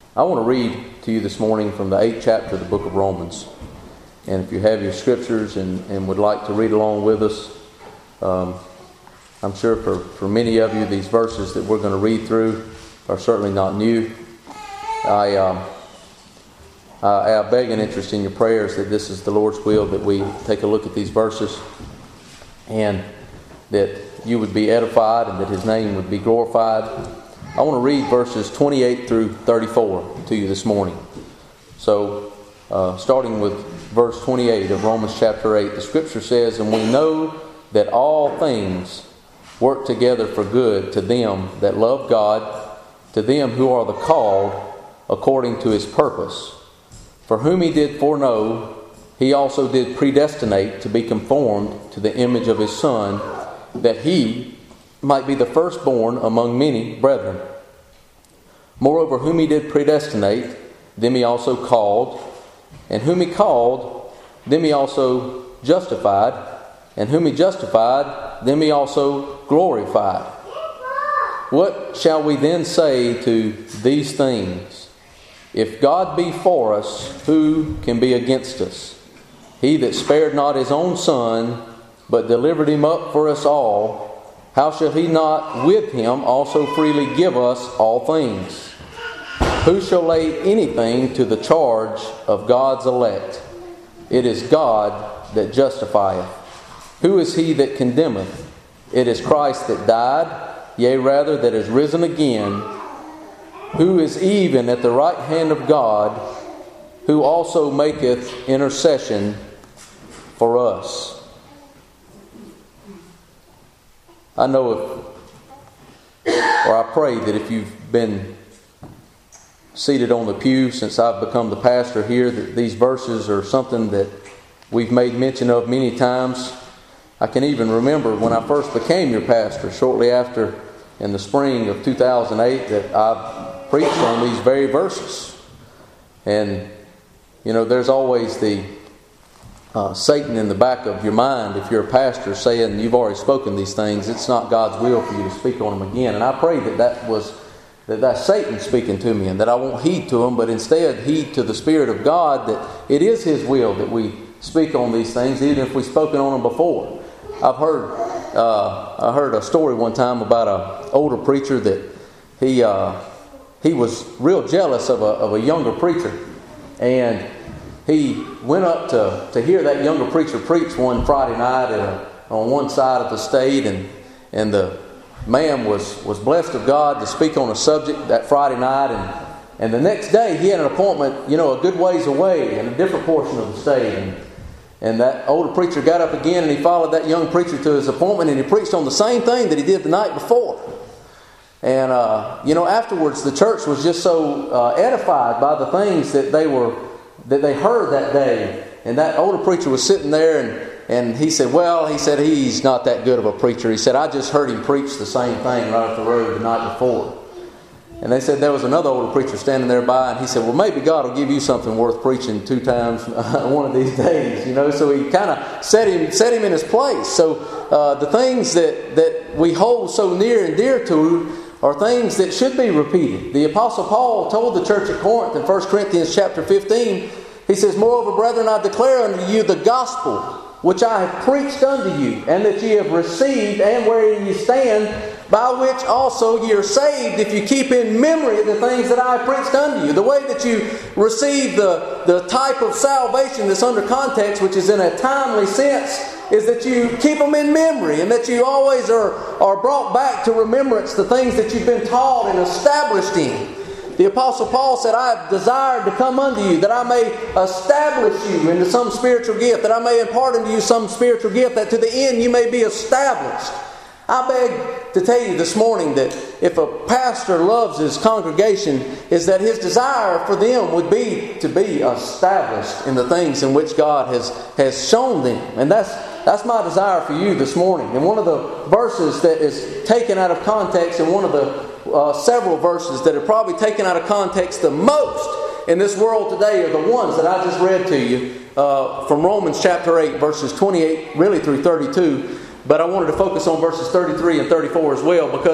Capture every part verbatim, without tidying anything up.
I want to read to you this morning from the eighth chapter of the book of Romans. And if you have your scriptures and, and would like to read along with us, um, I'm sure for, for many of you, these verses that we're going to read through are certainly not new. I, um, I, I beg an interest in your prayers that this is the Lord's will, that we take a look at these verses and that you would be edified and that His name would be glorified. I want to read verses twenty-eight through thirty-four to you this morning. So, uh, starting with verse twenty-eight of Romans chapter eight, the Scripture says, "And we know that all things work together for good to them that love God, to them who are the called according to His purpose. For whom He did foreknow, He also did predestinate to be conformed to the image of His Son, that He might be the firstborn among many brethren. Moreover, whom He did predestinate, them He also called, and whom He called, them He also justified, and whom He justified, them He also glorified. What shall we then say to these things? If God be for us, who can be against us? He that spared not His own Son, but delivered Him up for us all, how shall He not with Him also freely give us all things? Who shall lay anything to the charge of God's elect? It is God that justifieth. Who is he that condemneth? It is Christ that died, yea rather that is risen again, who is even at the right hand of God, who also maketh intercession for us." I know if, or I pray that if you've been seated on the pew since I've become the pastor here, that these verses are something that we've made mention of many times. I can even remember when I first became your pastor, shortly after in the spring of two thousand eight, that I preached on these very verses. And, you know, there's always the Uh, Satan in the back of your mind, if you're a pastor, saying you've already spoken these things, it's not God's will for you to speak on them again. And I pray that that was that that's Satan speaking to me, and that I won't heed to him, but instead heed to the Spirit of God, that it is His will that we speak on these things, even if we've spoken on them before. I've heard uh, I heard a story one time about an older preacher that he uh, he was real jealous of a of a younger preacher, and he went up to, to hear that younger preacher preach one Friday night at a, on one side of the state, and and the man was, was blessed of God to speak on a subject that Friday night, and, and the next day he had an appointment, you know, a good ways away in a different portion of the state, and and that older preacher got up again and he followed that young preacher to his appointment, and he preached on the same thing that he did the night before. And uh, you know, afterwards the church was just so uh, edified by the things that they were that they heard that day. And that older preacher was sitting there, and, and he said, well, he said, he's not that good of a preacher. He said, I just heard him preach the same thing right up the road the night before. And they said there was another older preacher standing there by, and he said, well, maybe God will give you something worth preaching two times one of these days, you know. So he kind of set him set him in his place. So uh, the things that, that we hold so near and dear to are things that should be repeated. The Apostle Paul told the church at Corinth in First Corinthians chapter fifteen, he says, "Moreover, brethren, I declare unto you the gospel which I have preached unto you, and that ye have received, and wherein ye stand, by which also ye are saved, if you keep in memory the things that I have preached unto you." The way that you receive the, the type of salvation that's under context, which is in a timely sense, is that you keep them in memory, and that you always are, are brought back to remembrance the things that you've been taught and established in. The Apostle Paul said, "I have desired to come unto you, that I may establish you into some spiritual gift, that I may impart unto you some spiritual gift, that to the end you may be established." I beg to tell you this morning that if a pastor loves his congregation, is that his desire for them would be to be established in the things in which God has, has shown them. And that's that's my desire for you this morning. And one of the verses that is taken out of context, and one of the uh, several verses that are probably taken out of context the most in this world today, are the ones that I just read to you uh, from Romans chapter eight, verses twenty-eight really through thirty-two. But I wanted to focus on verses thirty-three and thirty-four as well, because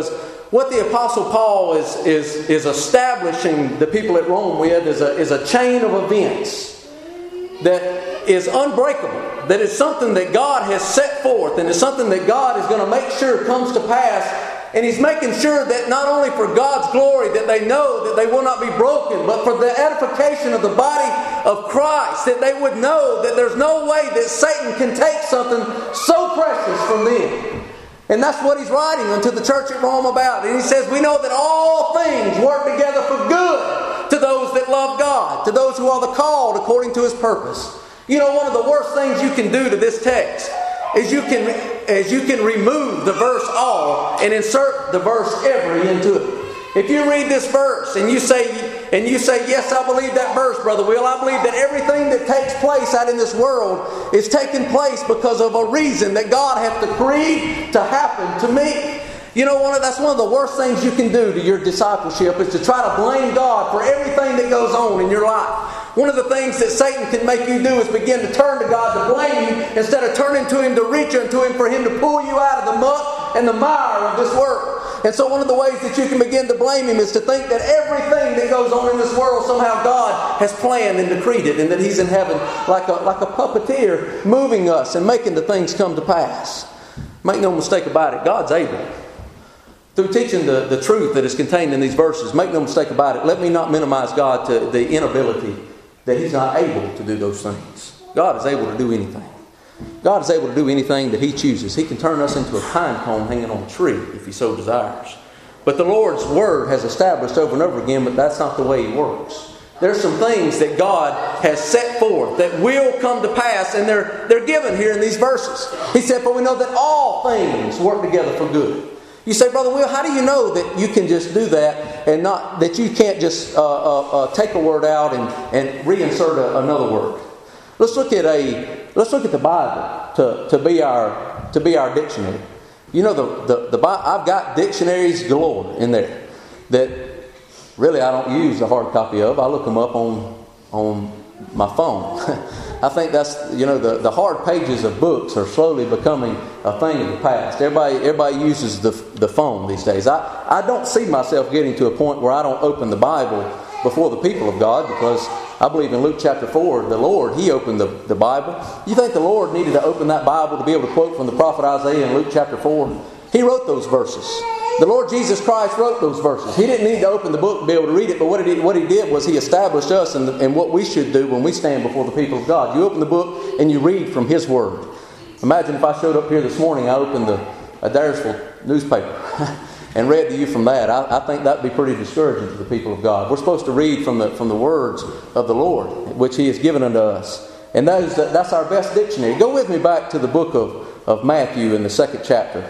what the Apostle Paul is, is, is establishing the people at Rome with is a, is a chain of events that is unbreakable, that is something that God has set forth, and is something that God is going to make sure comes to pass. And He's making sure that not only for God's glory that they know that they will not be broken, but for the edification of the body of Christ, that they would know that there's no way that Satan can take something so precious from them. And that's what he's writing unto the church at Rome about. And he says, we know that all things work together for good to those that love God, to those who are the called according to His purpose. You know, one of the worst things you can do to this text is you can, is you can remove the verse all and insert the verse every into it. If you read this verse and you say, and you say, yes, I believe that verse, Brother Will. I believe that everything that takes place out in this world is taking place because of a reason that God hath decreed to happen to me. You know, one of, that's one of the worst things you can do to your discipleship is to try to blame God for everything that goes on in your life. One of the things that Satan can make you do is begin to turn to God to blame you instead of turning to Him to reach unto Him for Him to pull you out of the muck and the mire of this world. And so one of the ways that you can begin to blame Him is to think that everything that goes on in this world somehow God has planned and decreed it, and that He's in heaven like a, like a puppeteer moving us and making the things come to pass. Make no mistake about it, God's able. Through teaching the, the truth that is contained in these verses, make no mistake about it, let me not minimize God to the inability that He's not able to do those things. God is able to do anything. God is able to do anything that He chooses. He can turn us into a pine cone hanging on a tree if He so desires. But the Lord's Word has established over and over again, but that's not the way He works. There's some things that God has set forth that will come to pass, and they're, they're given here in these verses. He said, for we know that all things work together for good. You say, Brother Will, how do you know that you can just do that and not that you can't just uh, uh, uh, take a word out and, and reinsert a, another word? Let's look at a let's look at the Bible to, to be our to be our dictionary. You know the the, the I've got dictionaries galore in there that really I don't use a hard copy of. I look them up on on my phone. I think that's, you know, the, the hard pages of books are slowly becoming a thing of the past. Everybody everybody uses the the phone these days. I, I don't see myself getting to a point where I don't open the Bible before the people of God, because I believe in Luke chapter four, the Lord, He opened the, the Bible. You think the Lord needed to open that Bible to be able to quote from the prophet Isaiah in Luke chapter four? He wrote those verses. The Lord Jesus Christ wrote those verses. He didn't need to open the book to be able to read it, but what he, what he did was He established us and and what we should do when we stand before the people of God. You open the book and you read from His Word. Imagine if I showed up here this morning, I opened the a Dyersville newspaper and read to you from that. I, I think that would be pretty discouraging to the people of God. We're supposed to read from the from the words of the Lord, which He has given unto us. And that is, that's our best dictionary. Go with me back to the book of, of Matthew in the second chapter,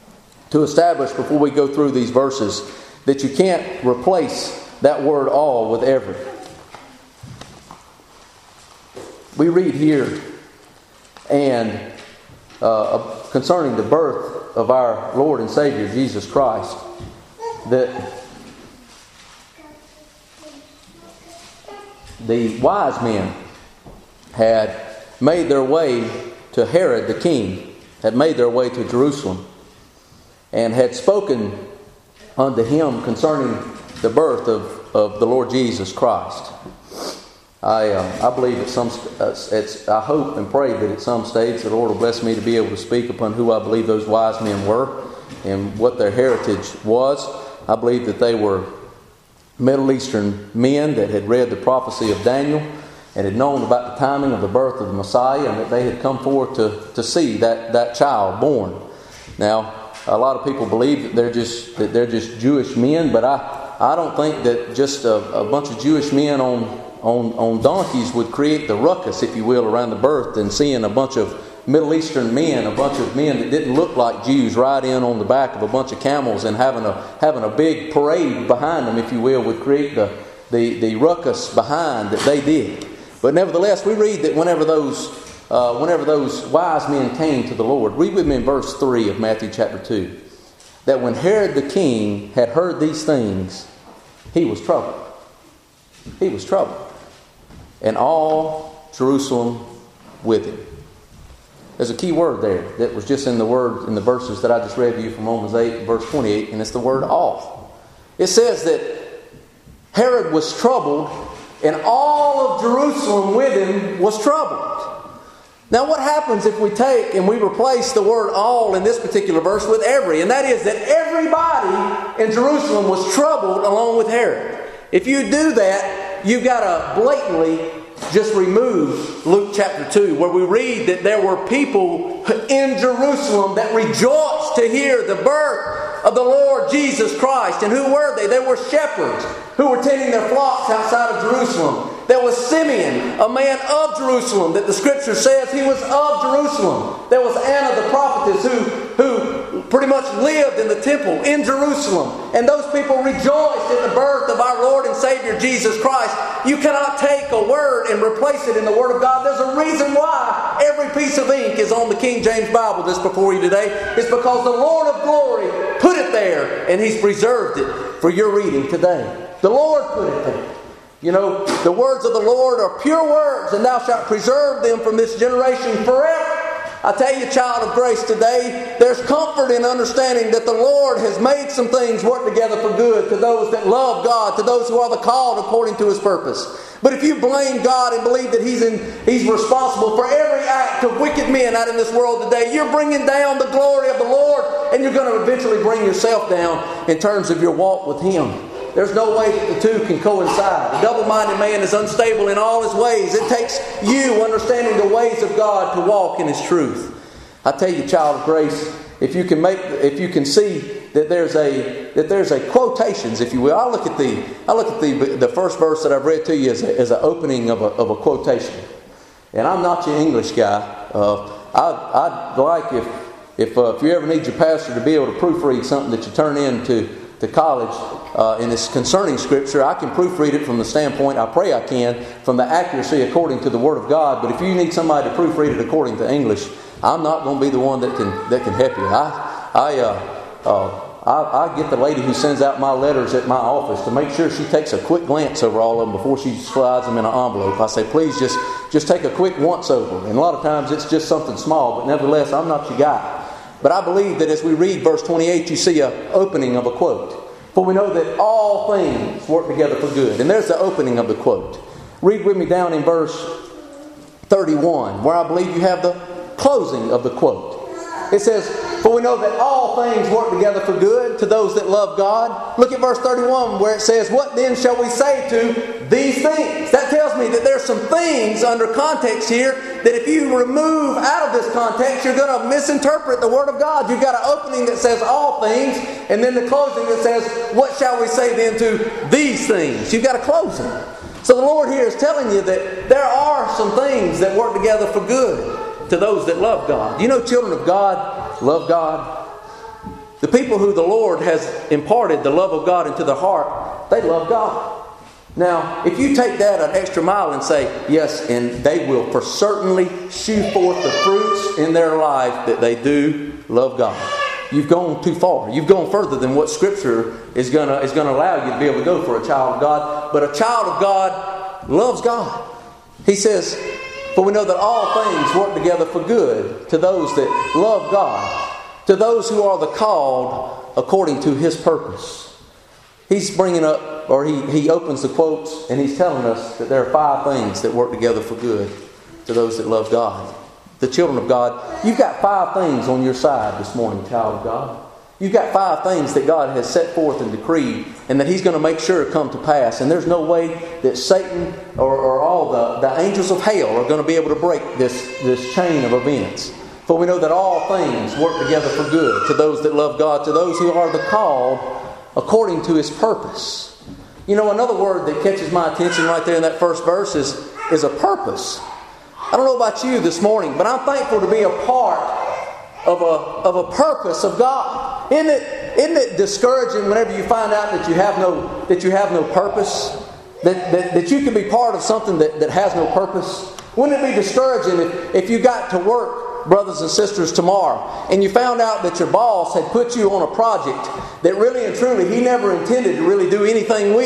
to establish before we go through these verses that you can't replace that word all with every. We read here and uh, concerning the birth of our Lord and Savior Jesus Christ, that the wise men had made their way to Herod the king, had made their way to Jerusalem, and had spoken unto him concerning the birth of, of the Lord Jesus Christ. I uh, I believe at some uh, it's I hope and pray that at some stage the Lord will bless me to be able to speak upon who I believe those wise men were and what their heritage was. I believe that they were Middle Eastern men that had read the prophecy of Daniel and had known about the timing of the birth of the Messiah, and that they had come forth to, to see that, that child born. Now, a lot of people believe that they're just that they're just Jewish men, but I, I don't think that just a, a bunch of Jewish men on, on on donkeys would create the ruckus, if you will, around the birth, and seeing a bunch of Middle Eastern men, a bunch of men that didn't look like Jews, ride in on the back of a bunch of camels and having a having a big parade behind them, if you will, would create the the, the ruckus behind that they did. But nevertheless, we read that whenever those uh, whenever those wise men came to the Lord, read with me in verse three of Matthew chapter two, that when Herod the king had heard these things, he was troubled. He was troubled. And all Jerusalem with him. there's a key word there that was just in the word in the verses that I just read to you from Romans eight, verse twenty-eight, and it's the word all. It says that Herod was troubled, and all of Jerusalem with him was troubled. Now what happens if we take and we replace the word all in this particular verse with every? And that is that everybody in Jerusalem was troubled along with Herod. If you do that, you've got to blatantly just remove Luke chapter two, where we read that there were people in Jerusalem that rejoiced to hear the birth of the Lord Jesus Christ. And who were they? They were shepherds who were tending their flocks outside of Jerusalem. There was Simeon, a man of Jerusalem, that the Scripture says he was of Jerusalem. There was Anna the prophetess who, who pretty much lived in the temple in Jerusalem. And those people rejoiced in the birth of our Lord and Savior Jesus Christ. You cannot take a word and replace it in the Word of God. There's a reason why every piece of ink is on the King James Bible that's before you today. It's because the Lord of glory put it there, and He's preserved it for your reading today. The Lord put it there. You know, the words of the Lord are pure words, and thou shalt preserve them from this generation forever. I tell you, child of grace, today, there's comfort in understanding that the Lord has made some things work together for good to those that love God, to those who are the called according to His purpose. But if you blame God and believe that He's in, He's responsible for every act of wicked men out in this world today, you're bringing down the glory of the Lord, and you're going to eventually bring yourself down in terms of your walk with Him. There's no way that the two can coincide. A double-minded man is unstable in all his ways. It takes you understanding the ways of God to walk in His truth. I tell you, child of grace, if you can make, if you can see that there's a that there's a quotations, if you will. I look at the I look at the the first verse that I've read to you as a, as an opening of a of a quotation. And I'm not your English guy. Uh, I I'd like if if uh, if you ever need your pastor to be able to proofread something that you turn in to to college, uh, and it's concerning Scripture, I can proofread it from the standpoint, I pray I can, from the accuracy according to the Word of God. But if you need somebody to proofread it according to English, I'm not going to be the one that can that can help you. I I uh, uh, I, I get the lady who sends out my letters at my office to make sure she takes a quick glance over all of them before she slides them in an envelope. I say, please just just take a quick once over. And a lot of times it's just something small, but nevertheless, I'm not your guy. But I believe that as we read verse twenty-eight, you see an opening of a quote. For we know that all things work together for good. And there's the opening of the quote. Read with me down in verse thirty-one, where I believe you have the closing of the quote. It says, for we know that all things work together for good to those that love God. Look at verse thirty-one, where it says, what then shall we say to these things? That tells me that there's some things under context here that if you remove out of this context, you're going to misinterpret the Word of God. You've got an opening that says all things, and then the closing that says, what shall we say then to these things? You've got a closing. So the Lord here is telling you that there are some things that work together for good to those that love God. You know, children of God love God. The people who the Lord has imparted the love of God into their heart, they love God. Now, if you take that an extra mile and say, yes, and they will for certainly shew forth the fruits in their life that they do love God. You've gone too far. You've gone further than what Scripture is going to is going to allow you to be able to go for a child of God. But a child of God loves God. He says, for we know that all things work together for good to those that love God, to those who are the called according to His purpose. He's bringing up, or he, he opens the quotes, and he's telling us that there are five things that work together for good to those that love God. The children of God, you've got five things on your side this morning, child of God. You've got five things that God has set forth and decreed, and that He's going to make sure come to pass. And there's no way that Satan or, or all the, the angels of hell are going to be able to break this, this chain of events. For we know that all things work together for good to those that love God, to those who are the called according to His purpose. You know, another word that catches my attention right there in that first verse is, is a purpose. I don't know about you this morning, but I'm thankful to be a part of a, of a purpose of God. Isn't it, isn't it discouraging whenever you find out that you have no, that you have no purpose? That, that, that you can be part of something that, that has no purpose? Wouldn't it be discouraging if, if you got to work, brothers and sisters, tomorrow, and you found out that your boss had put you on a project that really and truly he never intended to really do anything with?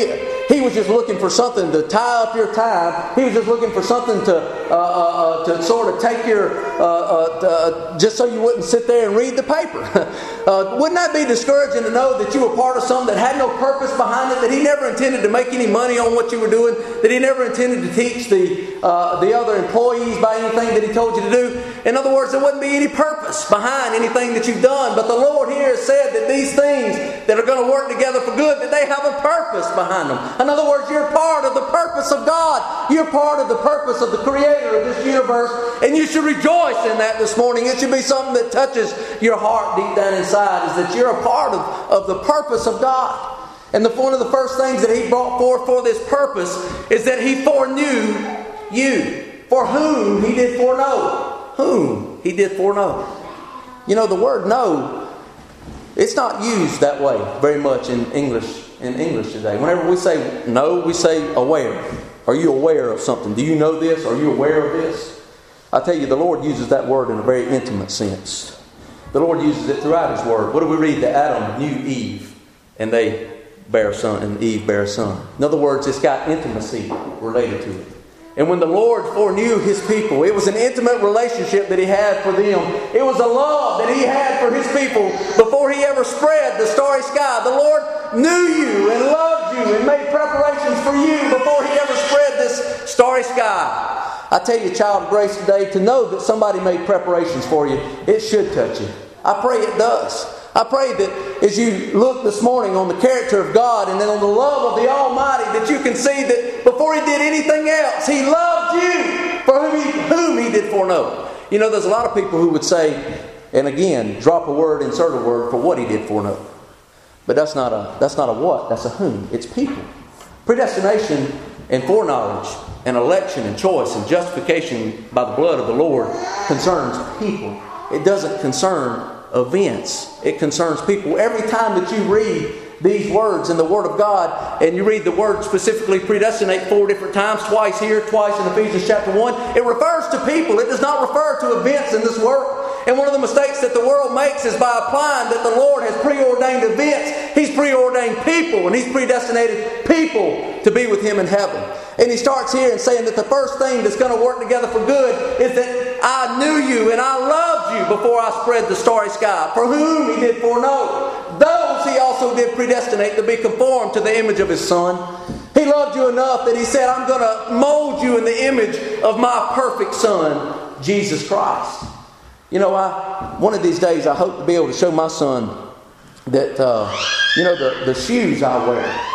he was just looking for something to tie up your time. He was just looking for something to uh, uh, to sort of take your, uh, uh, uh, just so you wouldn't sit there and read the paper. uh, wouldn't that be discouraging to know that you were part of something that had no purpose behind it, that he never intended to make any money on what you were doing, that he never intended to teach the, uh, the other employees by anything that he told you to do? In other words, there wouldn't be any purpose behind anything that you've done. But the Lord here has said that these things that are going to work together for good, that they have a purpose behind them. In other words, you're part of the purpose of God. You're part of the purpose of the Creator of this universe. And you should rejoice in that this morning. It should be something that touches your heart deep down inside, is that you're a part of, of the purpose of God. And the, one of the first things that He brought forth for this purpose is that He foreknew you. For whom He did foreknow. Whom He did foreknow. You know, the word know, it's not used that way very much in English in English today. Whenever we say know, we say aware. Are you aware of something? Do you know this? Are you aware of this? I tell you, the Lord uses that word in a very intimate sense. The Lord uses it throughout His Word. What do we read? That Adam knew Eve, and they bare a son, and Eve bare a son. In other words, it's got intimacy related to it. And when the Lord foreknew His people, it was an intimate relationship that He had for them. It was a love that He had for His people before He ever spread the starry sky. The Lord knew you and loved you and made preparations for you before He ever spread this starry sky. I tell you, child of grace, today, to know that somebody made preparations for you, it should touch you. I pray it does. I pray that as you look this morning on the character of God and then on the love of the Almighty, that you can see that before He did anything else, He loved you for whom He, whom he did foreknow. You know, there's a lot of people who would say, and again, drop a word, insert a word for what He did foreknow. But that's not a that's not a what, that's a whom. It's people. Predestination and foreknowledge and election and choice and justification by the blood of the Lord concerns people. It doesn't concern events. It concerns people. Every time that you read these words in the Word of God, and you read the word specifically predestinate four different times, twice here, twice in Ephesians chapter one, it refers to people. It does not refer to events in this world. And one of the mistakes that the world makes is by applying that the Lord has preordained events. He's preordained people, and He's predestinated people to be with Him in heaven. And He starts here and saying that the first thing that's going to work together for good is that I knew you and I loved you before I spread the starry sky. For whom He did foreknow, those He also did predestinate to be conformed to the image of His Son. He loved you enough that He said, I'm going to mold you in the image of my perfect Son, Jesus Christ. You know, I one of these days I hope to be able to show my son that, uh, you know, the, the shoes I wear.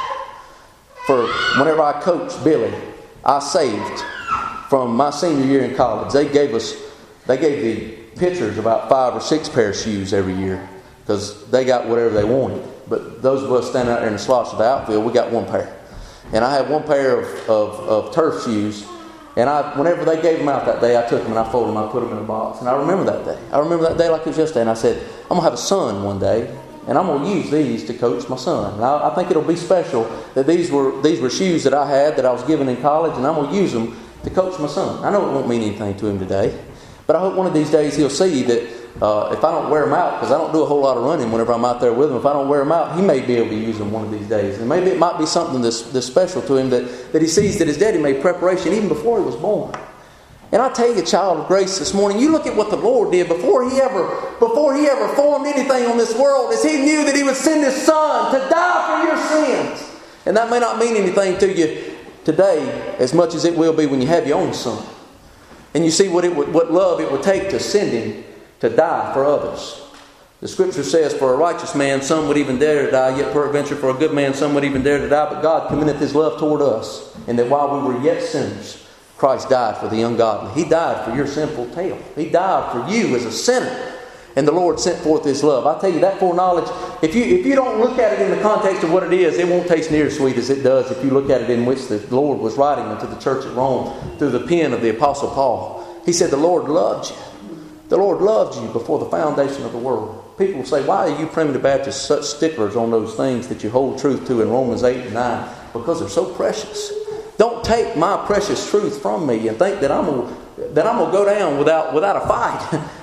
For whenever I coached Billy, I saved from my senior year in college. They gave us, they gave the pitchers about five or six pair of shoes every year because they got whatever they wanted. But those of us standing out there in the slots of the outfield, we got one pair. And I had one pair of, of, of turf shoes. And I, whenever they gave them out that day, I took them and I folded them, I put them in a box. And I remember that day. I remember that day like it was yesterday. And I said, I'm going to have a son one day. And I'm going to use these to coach my son. And I, I think it'll be special that these were these were shoes that I had that I was given in college. And I'm going to use them to coach my son. I know it won't mean anything to him today. But I hope one of these days he'll see that uh, if I don't wear them out, because I don't do a whole lot of running whenever I'm out there with him, if I don't wear them out, he may be able to use them one of these days. And maybe it might be something that's, that's special to him that, that he sees that his daddy made preparation even before he was born. And I tell you, child of grace, this morning, you look at what the Lord did before He ever before He ever formed anything on this world, is He knew that He would send His Son to die for your sins. And that may not mean anything to you today as much as it will be when you have your own son. And you see what it would, what love it would take to send Him to die for others. The Scripture says, for a righteous man, some would even dare to die, yet peradventure for a good man, some would even dare to die. But God commendeth His love toward us, and that while we were yet sinners, Christ died for the ungodly. He died for your sinful tale. He died for you as a sinner. And the Lord sent forth His love. I tell you, that foreknowledge, if you if you don't look at it in the context of what it is, it won't taste near as sweet as it does if you look at it in which the Lord was writing unto the church at Rome through the pen of the Apostle Paul. He said, the Lord loved you. The Lord loved you before the foundation of the world. People say, why are you Primitive Baptists such sticklers on those things that you hold truth to in Romans eight and nine? Because they're so precious. Don't take my precious truth from me and think that I'm gonna, that I'm going to go down without without a fight.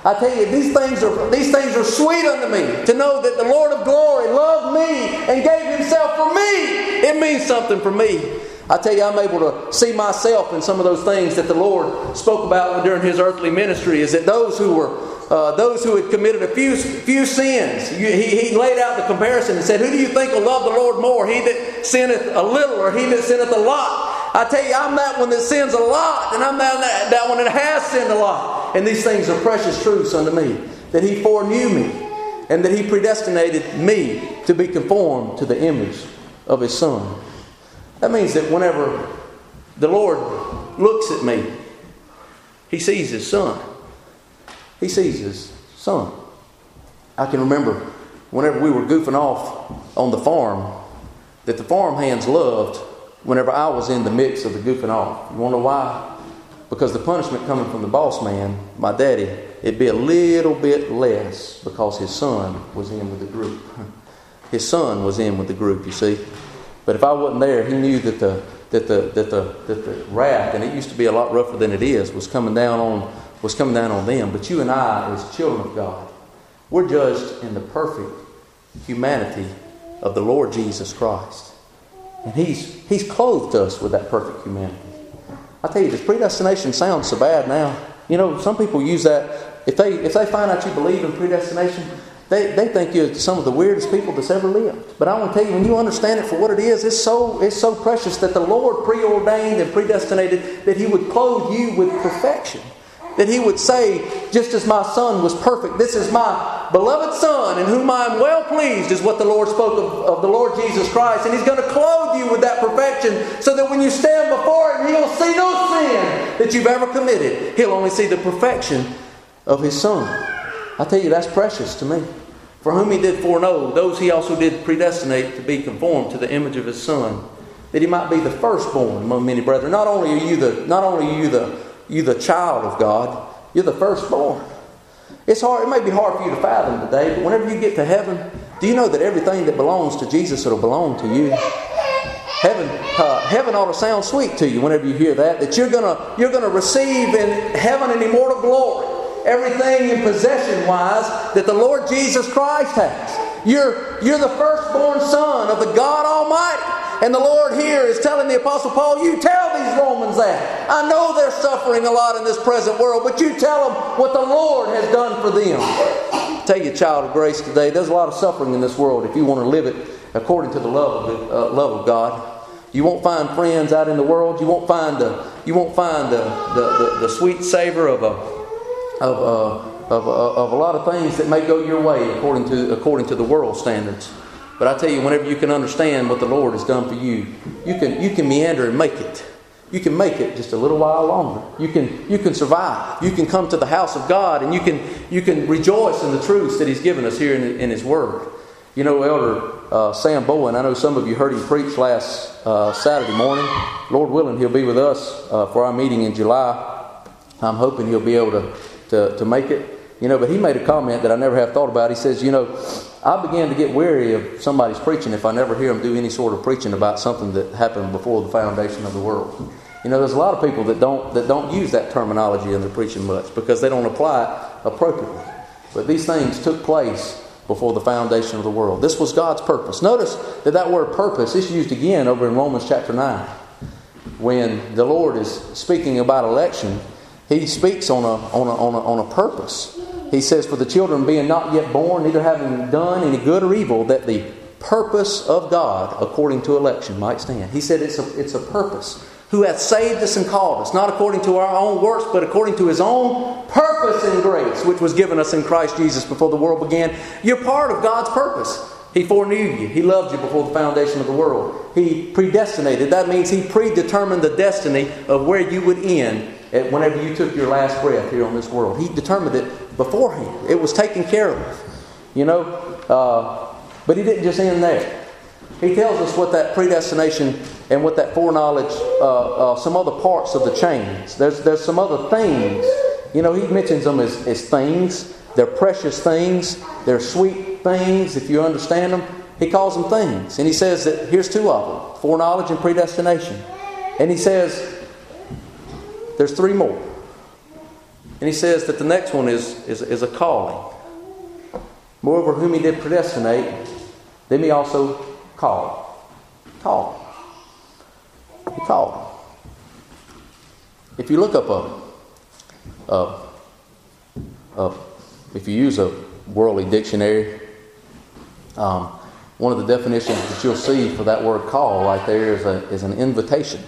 I tell you, these things are these things are sweet unto me. To know that the Lord of glory loved me and gave Himself for me. It means something for me. I tell you, I'm able to see myself in some of those things that the Lord spoke about during His earthly ministry. Is that those who were uh, those who had committed a few few sins? He, he laid out the comparison and said, "Who do you think will love the Lord more? He that sinneth a little, or he that sinneth a lot?" I tell you, I'm that one that sins a lot, and I'm that, that one that has sinned a lot. And these things are precious truths unto me, that He foreknew me, and that He predestinated me to be conformed to the image of His Son. That means that whenever the Lord looks at me, He sees His Son. He sees His Son. I can remember whenever we were goofing off on the farm, that the farm hands loved whenever I was in the mix of the goofing off. You want to know why? Because the punishment coming from the boss man, my daddy, it'd be a little bit less because his son was in with the group. His son was in with the group, you see. But if I wasn't there, he knew that the that the that the that the wrath, and it used to be a lot rougher than it is, was coming down on was coming down on them. But you and I, as children of God, we're judged in the perfect humanity of the Lord Jesus Christ. And He's He's clothed us with that perfect humanity. I tell you, does predestination sound so bad now? You know, some people use that. If they if they find out you believe in predestination, they, they think you're some of the weirdest people that's ever lived. But I want to tell you, when you understand it for what it is, it's so it's so precious that the Lord preordained and predestinated that He would clothe you with perfection. That He would say, just as my Son was perfect, this is my beloved Son in whom I am well pleased, is what the Lord spoke of, of the Lord Jesus Christ. And He's going to clothe you with that perfection so that when you stand before Him, He'll see no sin that you've ever committed. He'll only see the perfection of His Son. I tell you, that's precious to me. For whom He did foreknow, those He also did predestinate to be conformed to the image of His Son, that He might be the firstborn among many brethren. Not only are you the, not only are you the You're the child of God. You're the firstborn. It's hard. It may be hard for you to fathom today, but whenever you get to heaven, do you know that everything that belongs to Jesus will belong to you? Heaven, uh, heaven ought to sound sweet to you whenever you hear that. That you're gonna you're gonna receive in heaven an immortal glory, everything in possession wise that the Lord Jesus Christ has. You're you're the firstborn son of the God Almighty. And the Lord here is telling the Apostle Paul, you tell these Romans that. I know they're suffering a lot in this present world, but you tell them what the Lord has done for them. I tell you, child of grace, today, there's a lot of suffering in this world if you want to live it according to the love of, the, uh, love of God. You won't find friends out in the world. You won't find the you won't find the the, the, the sweet savor of a of a, of a, of a lot of things that may go your way according to according to the world standards. But I tell you, whenever you can understand what the Lord has done for you, you can you can meander and make it. You can make it just a little while longer. You can you can survive. You can come to the house of God, and you can you can rejoice in the truths that He's given us here in, in His Word. You know, Elder uh, Sam Bowen, I know some of you heard him preach last uh, Saturday morning. Lord willing, he'll be with us uh, for our meeting in July. I'm hoping he'll be able to, to, to make it. You know, but he made a comment that I never have thought about. He says, you know, I began to get weary of somebody's preaching if I never hear them do any sort of preaching about something that happened before the foundation of the world. You know, there's a lot of people that don't that don't use that terminology in their preaching much because they don't apply it appropriately. But these things took place before the foundation of the world. This was God's purpose. Notice that that word purpose is used again over in Romans chapter nine. When the Lord is speaking about election, He speaks on a on a on a, on a purpose. He says, for the children being not yet born, neither having done any good or evil, that the purpose of God according to election might stand. He said it's a, it's a purpose. Who hath saved us and called us, not according to our own works, but according to His own purpose and grace, which was given us in Christ Jesus before the world began. You're part of God's purpose. He foreknew you. He loved you before the foundation of the world. He predestinated. That means He predetermined the destiny of where you would end at whenever you took your last breath here on this world. He determined it beforehand. It was taken care of. You know, uh, but He didn't just end there. He tells us what that predestination and what that foreknowledge, uh, uh, some other parts of the chains. There's there's some other things. You know, He mentions them as, as things. They're precious things. They're sweet things, if you understand them. He calls them things. And He says that here's two of them, foreknowledge and predestination. And He says there's three more. And he says that the next one is, is, is a calling. Moreover, whom he did predestinate, them he also called. Called. He called. If you look up a, a, a if you use a worldly dictionary, um, one of the definitions that you'll see for that word call right there is, a, is an invitation.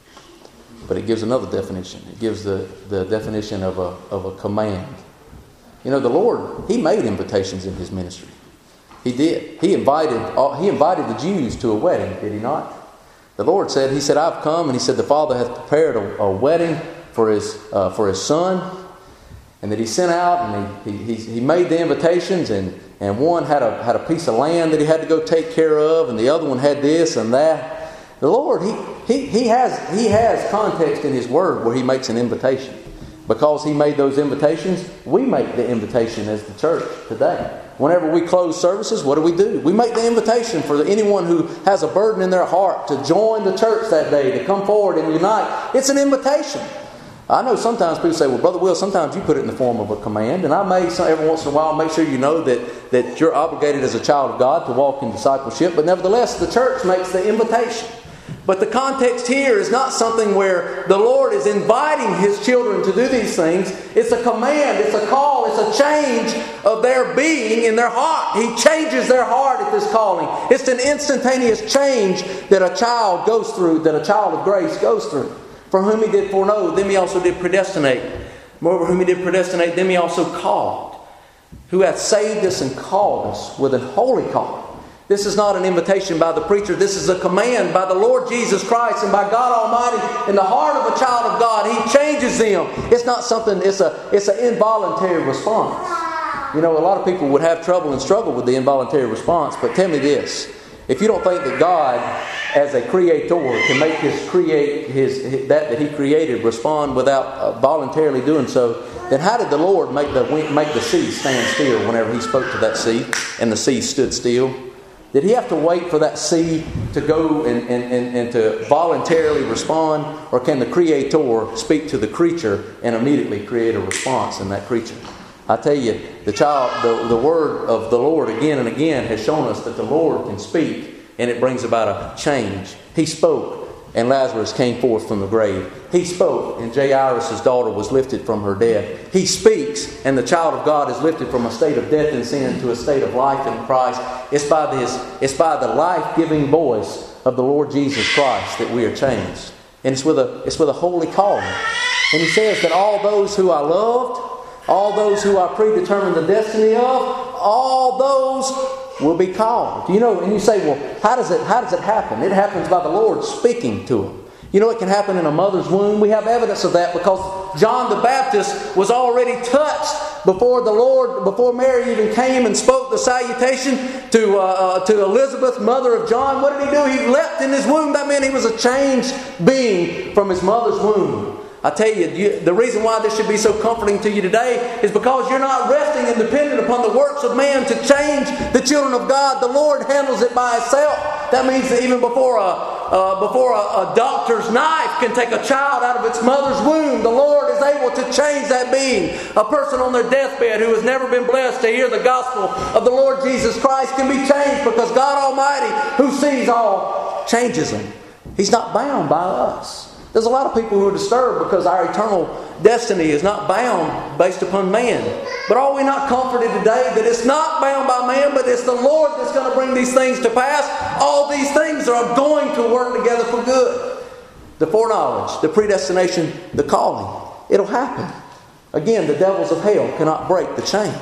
But it gives another definition. It gives the, the definition of a, of a command. You know, the Lord, He made invitations in His ministry. He did. He invited, He invited the Jews to a wedding, did He not? The Lord said, He said, I've come, and He said, the Father hath prepared a, a wedding for His uh, for His Son, and that He sent out, and He He, he made the invitations, and, and one had a had a piece of land that He had to go take care of, and the other one had this and that. The Lord, He He He has He has context in His Word where He makes an invitation. Because He made those invitations, we make the invitation as the church today. Whenever we close services, what do we do? We make the invitation for anyone who has a burden in their heart to join the church that day, to come forward and unite. It's an invitation. I know sometimes people say, well, Brother Will, sometimes you put it in the form of a command. And I may, every once in a while, make sure you know that, that you're obligated as a child of God to walk in discipleship. But nevertheless, the church makes the invitation. But the context here is not something where the Lord is inviting His children to do these things. It's a command, it's a call, it's a change of their being in their heart. He changes their heart at this calling. It's an instantaneous change that a child goes through, that a child of grace goes through. For whom He did foreknow, them He also did predestinate. Moreover, whom He did predestinate, them He also called. Who hath saved us and called us with an holy calling. This is not an invitation by the preacher. This is a command by the Lord Jesus Christ and by God Almighty in the heart of a child of God. He changes them. It's not something, it's a it's an involuntary response. You know, a lot of people would have trouble and struggle with the involuntary response. But tell me this. If you don't think that God, as a creator, can make his create his, his that that He created respond without uh, voluntarily doing so, then how did the Lord make the make the sea stand still whenever He spoke to that sea and the sea stood still? Did He have to wait for that sea to go and, and, and, and to voluntarily respond? Or can the Creator speak to the creature and immediately create a response in that creature? I tell you, the child, the, the word of the Lord again and again has shown us that the Lord can speak and it brings about a change. He spoke and Lazarus came forth from the grave. He spoke and Jairus' daughter was lifted from her death. He speaks and the child of God is lifted from a state of death and sin to a state of life in Christ. It's by this, it's by the life-giving voice of the Lord Jesus Christ that we are changed. And it's with a it's with a holy calling. And He says that all those who I loved, all those who I predetermined the destiny of, all those will be called. You know, and you say, well, how does it how does it happen? It happens by the Lord speaking to them. You know, it can happen in a mother's womb. We have evidence of that because John the Baptist was already touched before the Lord, before Mary even came and spoke the salutation to uh, uh, to Elizabeth, mother of John. What did he do? He leapt in his womb. That meant he was a changed being from his mother's womb. I tell you, you, the reason why this should be so comforting to you today is because you're not resting and dependent upon the works of man to change the children of God. The Lord handles it by Himself. That means that even before a uh, before a, a doctor's knife can take a child out of its mother's womb, the Lord is able to change that being. A person on their deathbed who has never been blessed to hear the gospel of the Lord Jesus Christ can be changed because God Almighty, who sees all, changes them. He's not bound by us. There's a lot of people who are disturbed because our eternal destiny is not bound based upon man. But are we not comforted today that it's not bound by man, but it's the Lord that's going to bring these things to pass? All these things are going to work together for good. The foreknowledge, the predestination, the calling. It'll happen. Again, the devils of hell cannot break the chain.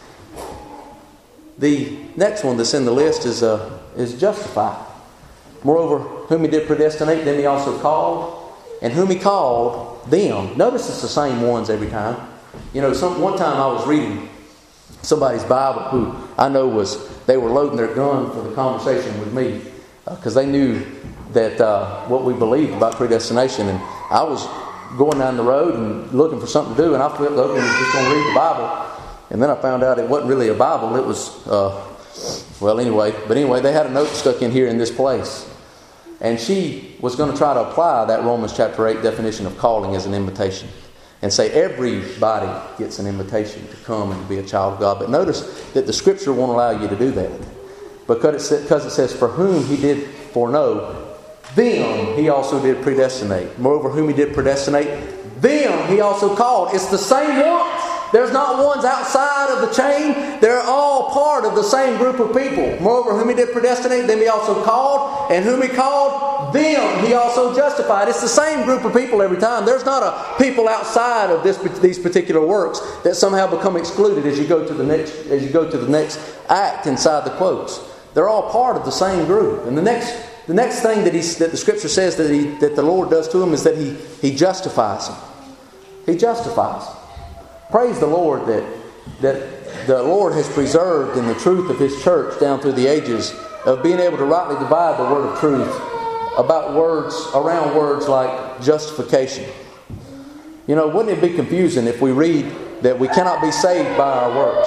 The next one that's in the list is, uh, is justified. Moreover, whom He did predestinate, them He also called. And whom He called, them. Notice it's the same ones every time. You know, some one time I was reading somebody's Bible who I know was, they were loading their gun for the conversation with me. Because uh, they knew that uh, what we believed about predestination. And I was going down the road and looking for something to do. And I flipped open and was just going to read the Bible. And then I found out it wasn't really a Bible. It was, uh, well anyway. But anyway, they had a note stuck in here in this place. And she was going to try to apply that Romans chapter eight definition of calling as an invitation. and say everybody gets an invitation to come and to be a child of God. But notice that the Scripture won't allow you to do that. Because it, because it says, for whom He did foreknow, them He also did predestinate. Moreover, whom He did predestinate, them He also called. It's the same ones. There's not ones outside of the chain. They're all part of the same group of people. Moreover, whom He did predestinate, them He also called. And whom He called, them He also justified. It's the same group of people every time. There's not a people outside of this, these particular works that somehow become excluded as you go to the next, as you go to the next act inside the quotes. They're all part of the same group. And the next, the next thing that, he, that the Scripture says that, he, that the Lord does to them is that He, he justifies them. He justifies them. Praise the Lord that, that the Lord has preserved in the truth of His church down through the ages of being able to rightly divide the word of truth about words, around words like justification. You know, wouldn't it be confusing if we read that we cannot be saved by our works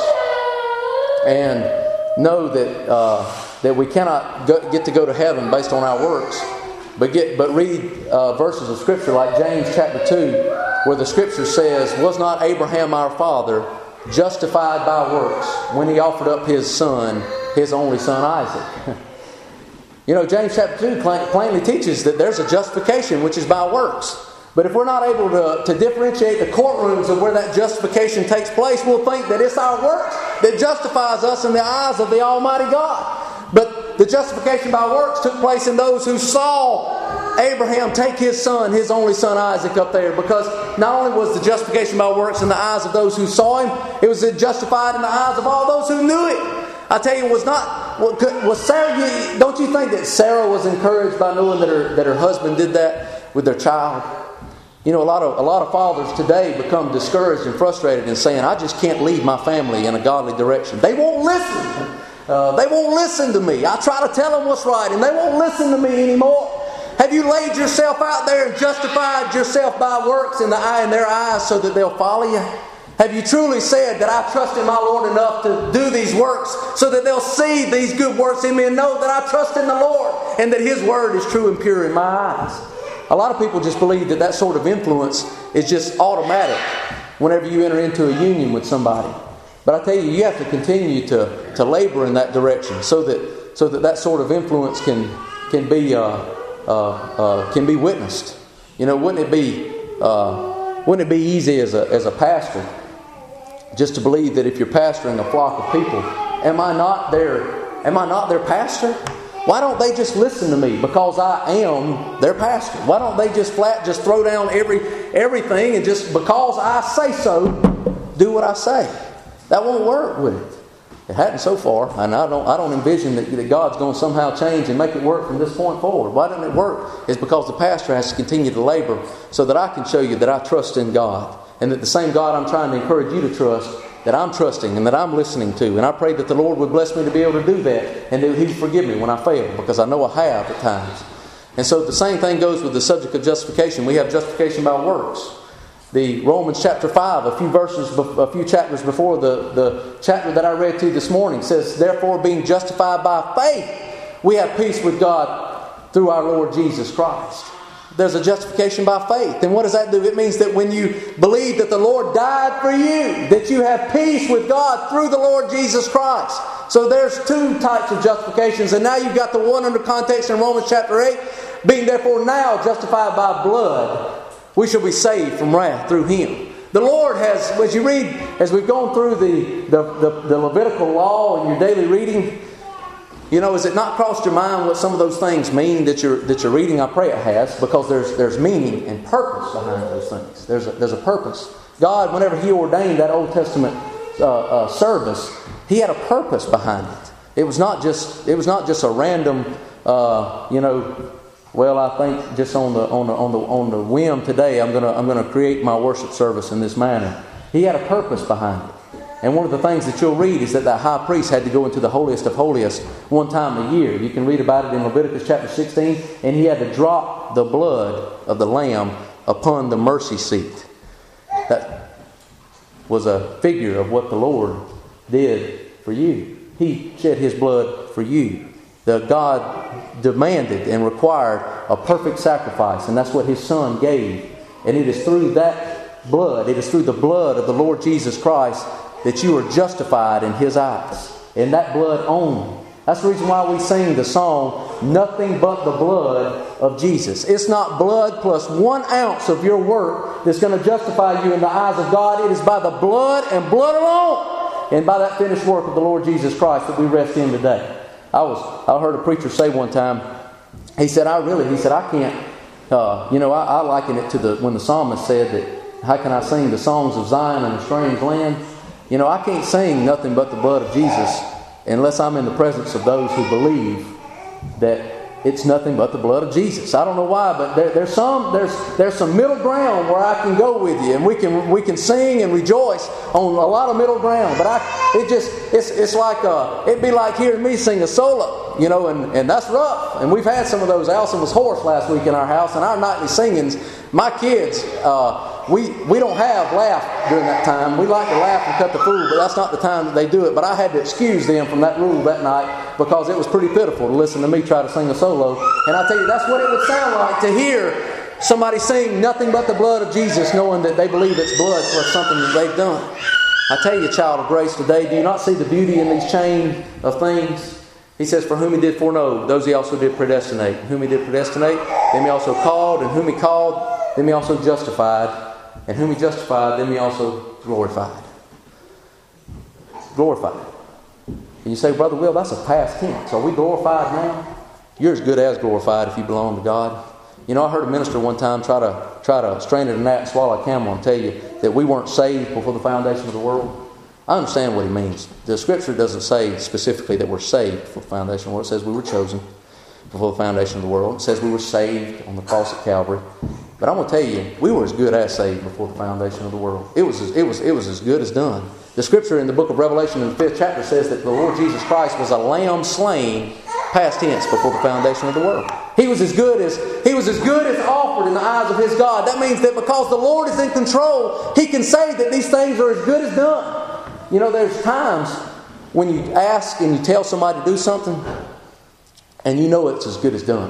and know that uh, that we cannot go, get to go to heaven based on our works, but get but read uh, verses of Scripture like James chapter two, where the Scripture says, "Was not Abraham our father justified by works when he offered up his son, his only son Isaac?" You know, James chapter two plainly teaches that there's a justification which is by works. But if we're not able to, to differentiate the courtrooms of where that justification takes place, we'll think that it's our works that justifies us in the eyes of the Almighty God. But the justification by works took place in those who saw Abraham take his son, his only son Isaac, up there. Because not only was the justification by works in the eyes of those who saw him, it was justified in the eyes of all those who knew it. I tell you, was not was Sarah? Don't you think that Sarah was encouraged by knowing that her that her husband did that with their child? You know, a lot of a lot of fathers today become discouraged and frustrated and saying, "I just can't lead my family in a godly direction. They won't listen. Uh, they won't listen to me. I try to tell them what's right, and they won't listen to me anymore." Have you laid yourself out there and justified yourself by works in the eye in their eyes so that they'll follow you? Have you truly said that I trust in my Lord enough to do these works so that they'll see these good works in me and know that I trust in the Lord and that His Word is true and pure in my eyes? A lot of people just believe that that sort of influence is just automatic whenever you enter into a union with somebody. But I tell you, you have to continue to, to labor in that direction so that so that, that sort of influence can can be uh, uh, uh, can be witnessed. You know, wouldn't it be uh, wouldn't it be easy as a as a pastor just to believe that if you're pastoring a flock of people, am I not their am I not their pastor? Why don't they just listen to me because I am their pastor? Why don't they just flat just throw down every everything and just because I say so, do what I say? That won't work with it. It hadn't so far, and I don't I don't envision that, that God's going to somehow change and make it work from this point forward. Why doesn't it work? It's because the pastor has to continue to labor so that I can show you that I trust in God, and that the same God I'm trying to encourage you to trust, that I'm trusting and that I'm listening to. And I pray that the Lord would bless me to be able to do that, and that He would forgive me when I fail, because I know I have at times. And so the same thing goes with the subject of justification. We have justification by works. The Romans chapter five, a few verses, a few chapters before the, the chapter that I read to you this morning, says, "Therefore, being justified by faith, we have peace with God through our Lord Jesus Christ." There's a justification by faith. And what does that do? It means that when you believe that the Lord died for you, that you have peace with God through the Lord Jesus Christ. So there's two types of justifications. And now you've got the one under context in Romans chapter eight. "Being therefore now justified by blood, we shall be saved from wrath through Him." The Lord has, as you read, as we've gone through the, the, the, the Levitical law in your daily reading, you know, has it not crossed your mind what some of those things mean that you're that you're reading? I pray it has, because there's there's meaning and purpose behind those things. There's a, there's a purpose. God, whenever He ordained that Old Testament uh, uh, service, He had a purpose behind it. It was not just it was not just a random, uh, you know. Well, I think just on the on the on the on the whim today, I'm gonna I'm gonna create my worship service in this manner. He had a purpose behind it. And one of the things that you'll read is that the high priest had to go into the holiest of holiest one time a year. You can read about it in Leviticus chapter sixteen. And he had to drop the blood of the lamb upon the mercy seat. That was a figure of what the Lord did for you. He shed His blood for you. The God demanded and required a perfect sacrifice. And that's what His Son gave. And it is through that blood. It is through the blood of the Lord Jesus Christ that you are justified in His eyes. And that blood only. That's the reason why we sing the song, Nothing But the Blood of Jesus. It's not blood plus one ounce of your work that's going to justify you in the eyes of God. It is by the blood and blood alone, and by that finished work of the Lord Jesus Christ that we rest in today. I was I heard a preacher say one time, he said, I really, he said, I can't, uh, you know, I, I liken it to the when the psalmist said that, how can I sing the songs of Zion in a strange land? You know, I can't sing nothing but the blood of Jesus unless I'm in the presence of those who believe that it's nothing but the blood of Jesus. I don't know why, but there, there's some there's there's some middle ground where I can go with you, and we can we can sing and rejoice on a lot of middle ground. But I it just it's it's like uh it'd be like hearing me sing a solo, you know, and, and that's rough. And we've had some of those. Allison was hoarse last week in our house, and our nightly singings. My kids, uh, we we don't have laugh during that time. We like to laugh and cut the fool, but that's not the time that they do it. But I had to excuse them from that rule that night because it was pretty pitiful to listen to me try to sing a solo. And I tell you, that's what it would sound like to hear somebody sing nothing but the blood of Jesus, knowing that they believe it's blood plus something that they've done. I tell you, child of grace, today, do you not see the beauty in these chain of things? He says, for whom He did foreknow, those He also did predestinate. Whom He did predestinate, them He also called. And whom He called, them He also justified. And whom He justified, them He also glorified. Glorified. And you say, Brother Will, that's a past tense. Are we glorified now? You're as good as glorified if you belong to God. You know, I heard a minister one time try to try to strain at a gnat and swallow a camel and tell you that we weren't saved before the foundation of the world. I understand what he means. The Scripture doesn't say specifically that we're saved before the foundation of the world. It says we were chosen before the foundation of the world. It says we were saved on the cross at Calvary. But I'm going to tell you, we were as good as saved before the foundation of the world. It was, it was, it was as good as done. The Scripture in the book of Revelation in the fifth chapter says that the Lord Jesus Christ was a lamb slain, past tense, before the foundation of the world. He was as good as He was as good as offered in the eyes of His God. That means that because the Lord is in control, He can say that these things are as good as done. You know, there's times when you ask and you tell somebody to do something and you know it's as good as done.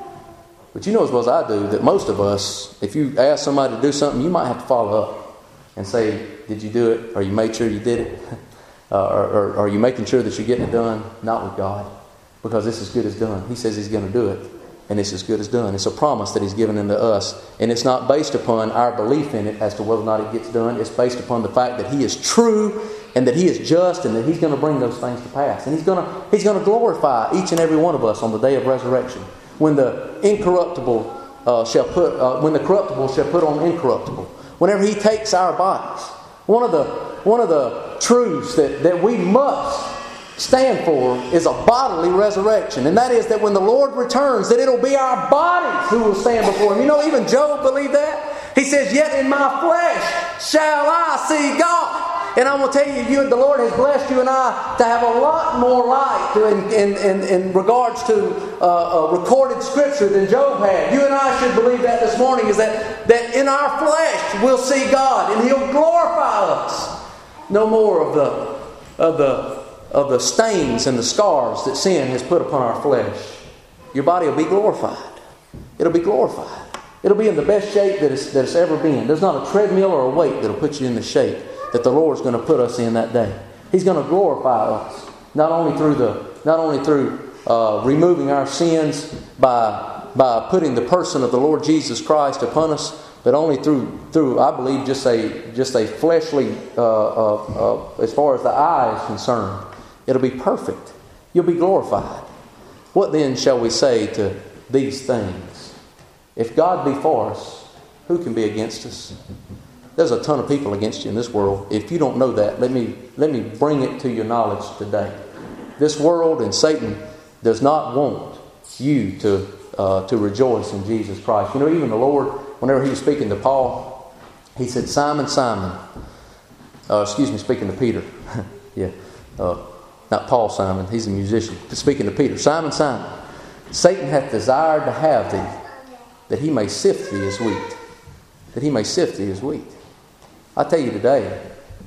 But you know as well as I do that most of us, if you ask somebody to do something, you might have to follow up and say, did you do it? Or you made sure you did it? uh, or, or, or are you making sure that you're getting it done? Not with God. Because it's as good as done. He says He's going to do it. And it's as good as done. It's a promise that He's given unto us. And it's not based upon our belief in it as to whether or not it gets done. It's based upon the fact that He is true and that He is just and that He's going to bring those things to pass. And He's going to He's going to glorify each and every one of us on the day of resurrection. When the incorruptible uh, shall put, uh, when the corruptible shall put on incorruptible. Whenever He takes our bodies. One of the one of the truths that, that we must stand for is a bodily resurrection. And that is that when the Lord returns, that it'll be our bodies who will stand before Him. You know, even Job believed that. He says, yet in my flesh shall I see God. And I'm going to tell you, you, the Lord has blessed you and I to have a lot more light in, in, in, in regards to uh, uh, recorded Scripture than Job had. You and I should believe that this morning, is that, that in our flesh we'll see God and He'll glorify us. No more of the of the of the stains and the scars that sin has put upon our flesh. Your body will be glorified. It'll be glorified. It'll be in the best shape that it's, that it's ever been. There's not a treadmill or a weight that'll put you in the shape that the Lord's going to put us in that day. He's going to glorify us, not only through the not only through uh, removing our sins by by putting the person of the Lord Jesus Christ upon us, but only through through I believe just a just a fleshly uh, uh, uh, as far as the eye is concerned. It'll be perfect. You'll be glorified. What then shall we say to these things? If God be for us, who can be against us? There's a ton of people against you in this world. If you don't know that, let me let me bring it to your knowledge today. This world and Satan does not want you to uh, to rejoice in Jesus Christ. You know, even the Lord, whenever He was speaking to Paul, He said, Simon, Simon. Uh, excuse me, speaking to Peter. yeah. Uh, Not Paul Simon, he's a musician. Speaking to Peter, Simon, Simon, Satan hath desired to have thee, that he may sift thee as wheat. That he may sift thee as wheat. I tell you today,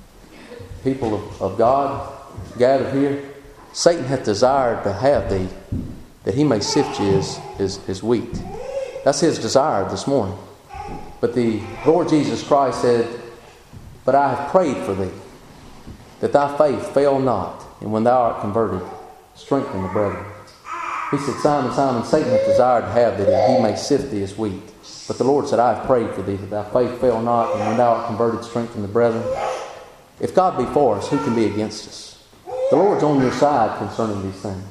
people of, of God gathered here, Satan hath desired to have thee, that he may sift you as, as, as wheat. That's his desire this morning. But the Lord Jesus Christ said, "But I have prayed for thee, that thy faith fail not, and when thou art converted, strengthen the brethren." He said, "Simon, Simon, Satan hath desired to have thee, that he may sift thee as wheat. But the Lord said, I have prayed for thee, that thy faith fail not, and when thou art converted, strengthen the brethren." If God be for us, who can be against us? The Lord's on your side concerning these things.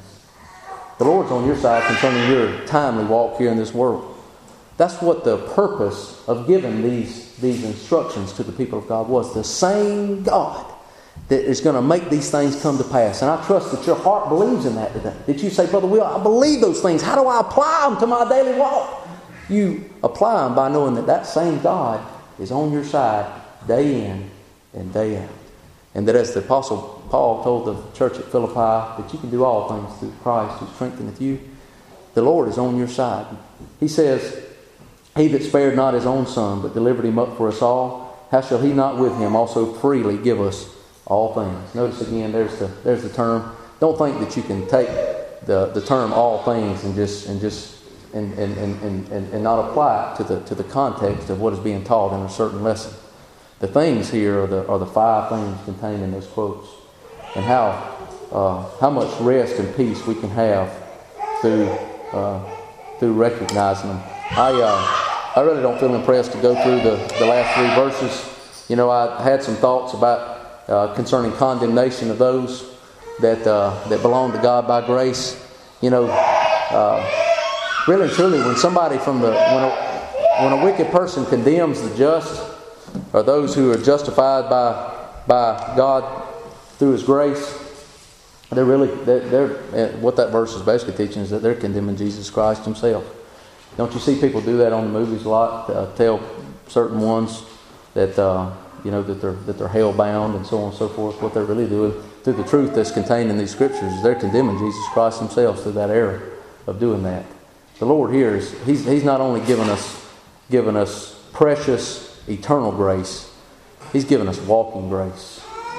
The Lord's on your side concerning your timely walk here in this world. That's what the purpose of giving these, these instructions to the people of God was. The same God that is going to make these things come to pass. And I trust that your heart believes in that today. That you say, "Brother Will, I believe those things. How do I apply them to my daily walk?" You apply them by knowing that that same God is on your side day in and day out. And that as the Apostle Paul told the church at Philippi, that you can do all things through Christ who strengtheneth you. The Lord is on your side. He says, "He that spared not his own Son, but delivered him up for us all, how shall he not with him also freely give us all things?" Notice again, there's the there's the term. Don't think that you can take the, the term "all things" and just and just and, and, and, and, and not apply it to the to the context of what is being taught in a certain lesson. The things here are the are the five things contained in those quotes, and how uh, how much rest and peace we can have through uh, through recognizing them. I uh, I really don't feel impressed to go through the, the last three verses. You know, I had some thoughts about uh, concerning condemnation of those that uh, that belong to God by grace. You know, uh, really and truly, when somebody from the when a, when a wicked person condemns the just, or those who are justified by by God through His grace, they're really they're, they're what that verse is basically teaching is that they're condemning Jesus Christ Himself. Don't you see people do that on the movies a lot? Uh, tell certain ones that uh, you know that they're that they're hell bound and so on and so forth. What they're really doing through the truth that's contained in these scriptures is they're condemning Jesus Christ Himself through that error of doing that. The Lord here is He's He's not only given us given us precious eternal grace, He's given us walking grace.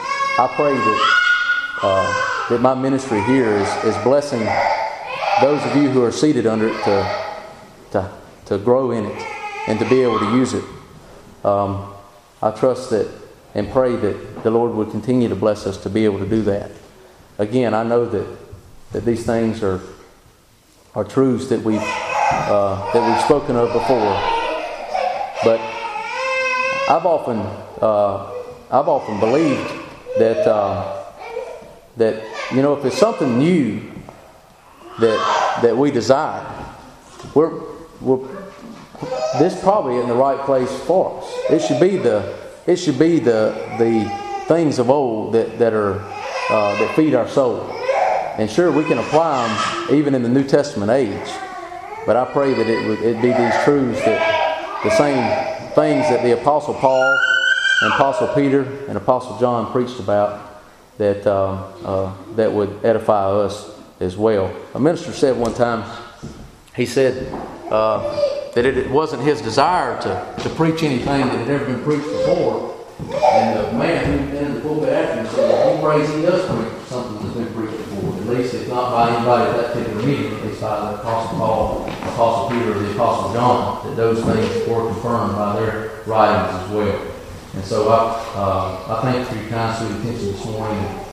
I pray that uh, that my ministry here is, is blessing those of you who are seated under it to to to grow in it and to be able to use it. Um, I trust that and pray that the Lord would continue to bless us to be able to do that. Again, I know that that these things are are truths that we've uh, that we've spoken of before, but I've often uh, I've often believed that uh, that you know if it's something new that that we desire, we're, we're this probably isn't the right place for us. It should be the it should be the the things of old that that are uh, that feed our soul. And sure, we can apply them even in the New Testament age. But I pray that it would it be these truths that the same things that the Apostle Paul and Apostle Peter and Apostle John preached about that uh, uh, that would edify us as well. A minister said one time, he said uh, that it, it wasn't his desire to, to preach anything that had ever been preached before. And the man who was in the pulpit after him said, well, he prays he does preach something that's been preached before. At least it's not by anybody at that particular meeting, at least by the Apostle Paul, Apostle Peter, or the Apostle John, that those things were confirmed by their writings as well. And so I, uh, I thank you for your kind, sweet attention this morning.